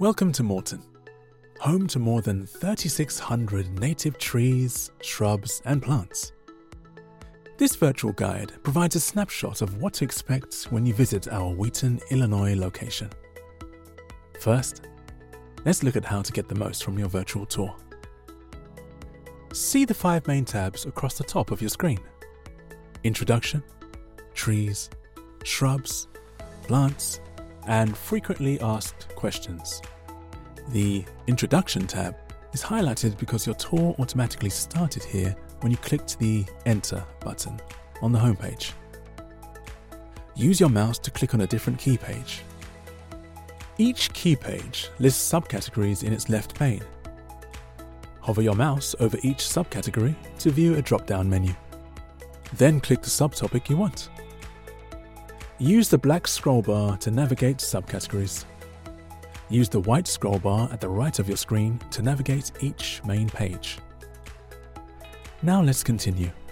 Welcome to Morton, home to more than 3,600 native trees, shrubs and plants. This virtual guide provides a snapshot of what to expect when you visit our Wheaton, Illinois location. First, let's look at how to get the most from your virtual tour. See the 5 main tabs across the top of your screen: Introduction, Trees, Shrubs, Plants, and Frequently Asked Questions. The Introduction tab is highlighted because your tour automatically started here when you clicked the Enter button on the homepage. Use your mouse to click on a different key page. Each key page lists subcategories in its left pane. Hover your mouse over each subcategory to view a drop-down menu. Then click the subtopic you want. Use the black scroll bar to navigate subcategories. Use the white scroll bar at the right of your screen to navigate each main page. Now let's continue.